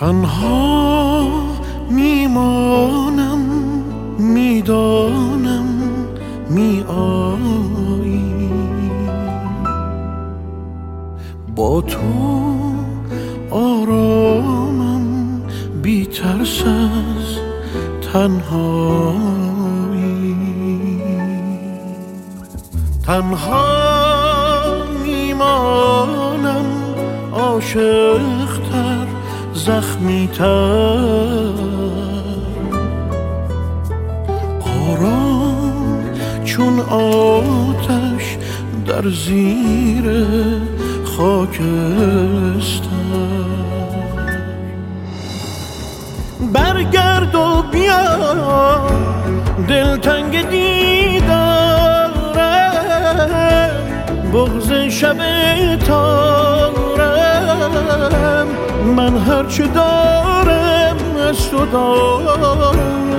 تنها میمانم، میدانم میایی، با تو آرامم، بی ترس از تنهایی. تنها میمانم، عاشق‌تر، زخمی‌تر، آرام چون آتش در زیر خاکستر. برگرد و بیا، دلتنگ دیدارم، بغض شب تارم، من هرچه دارم از تو دارم.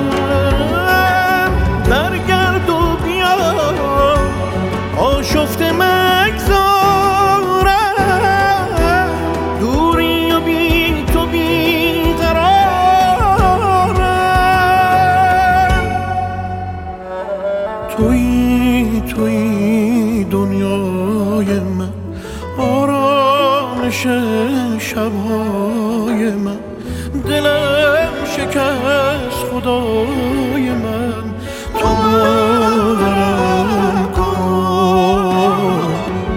برگرد و بیا، آشفته مگذارم، دوری و بی تو بی قرارم. توی دنیای من، آرامش شبهای من، دلم شکست خدای من. تو باورم کن،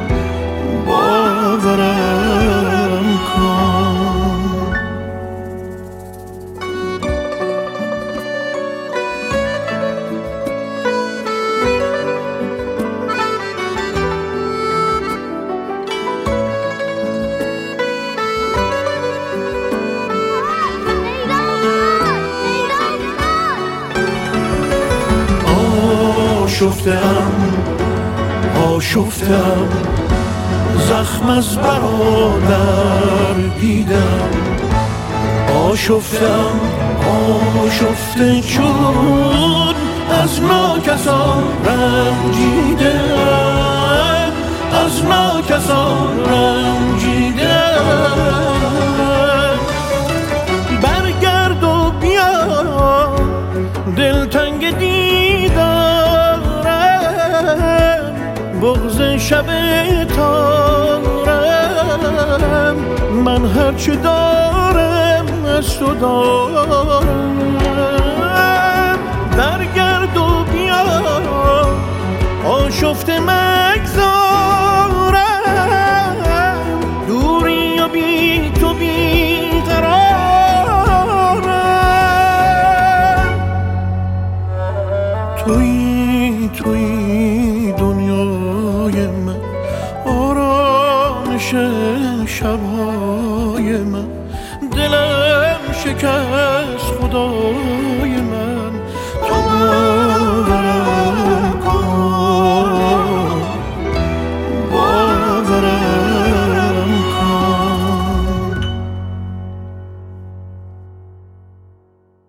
باورم کن. آشفتم، زخم از برادر دیدم. آشفته چون از ناکسان رنجیدم، از ناکسان رنجیدم. برگرد و بیا، دلتنگ دیدارم، بغض شب تارم، من هرچه دارم از تو دارم. برگرد و بیا، آشفته مگذارم، دوری و بی تو بی قرارم. توی دنیای من، آرامش شبهای من، دلم شکست خدای من. تو